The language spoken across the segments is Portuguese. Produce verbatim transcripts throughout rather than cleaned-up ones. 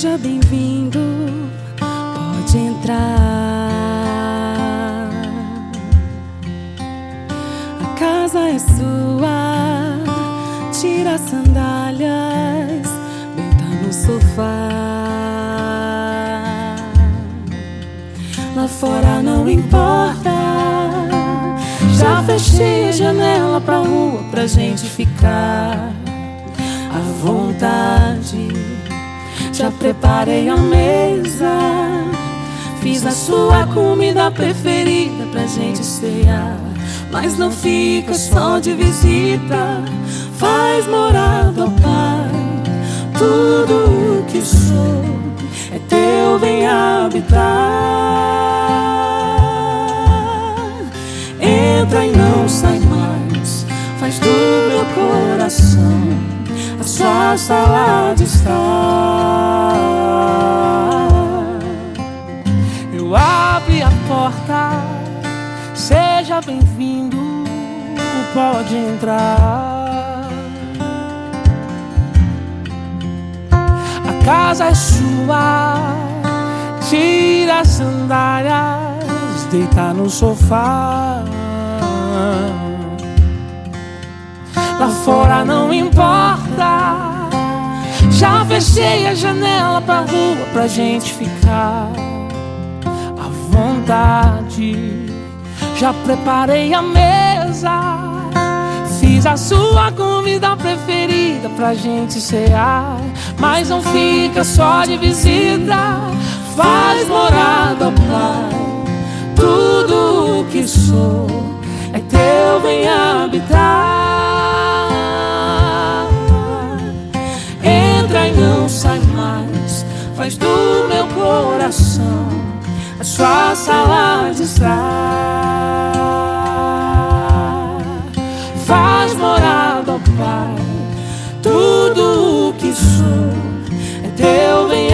Seja bem-vindo, pode entrar. A casa é sua, tira as sandálias, deita no sofá. Lá fora não importa, já fechei a janela pra rua pra gente ficar à vontade. Já preparei a mesa, fiz a sua comida preferida pra gente cear. Mas não fica só de visita, faz morada ao Pai. Tudo o que sou é teu, vem habitar. Entra e não sai mais, faz do meu coração a sua sala de estar. Eu abri a porta, seja bem-vindo, pode entrar. A casa é sua, tira as sandálias, deita no sofá. Lá fora não importa, já fechei a janela pra rua pra gente ficar à vontade. Já preparei a mesa, fiz a sua comida preferida pra gente cear. Mas não fica só de visita, faz morada ao Pai. Tudo o que sou é teu, vem habitar. Entra e não sai mais, faz do meu coração a sua sala de estar. Faz morada ao Pai. Tudo o que sou é teu, vem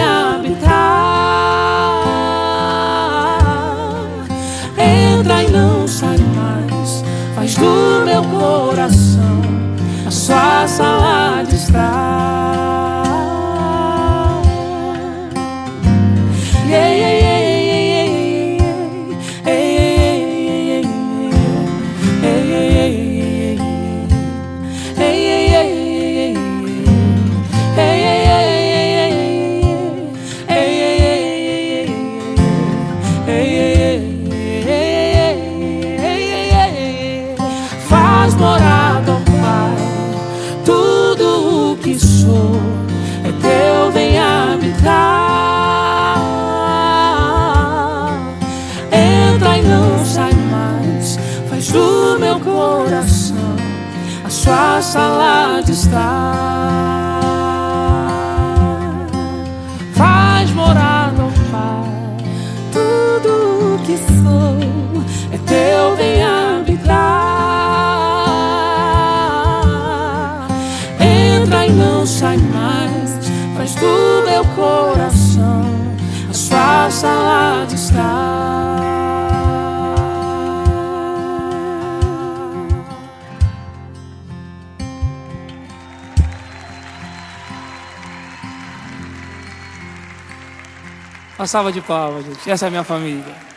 habitar. Entra e não sai mais, faz do meu coração a sua sala de estar. Yeah, yeah, yeah. Faz morada ao Pai. Tudo o que sou é teu, vem habitar. Entra e não sai mais, faz do meu coração a sua sala de estar. Faz morada ao Pai. Tudo o que sou é teu, vem habitar. Entra e não sai mais, faz do meu coração a sua sala de estar. Uma salva de palmas, gente. Essa é a minha família.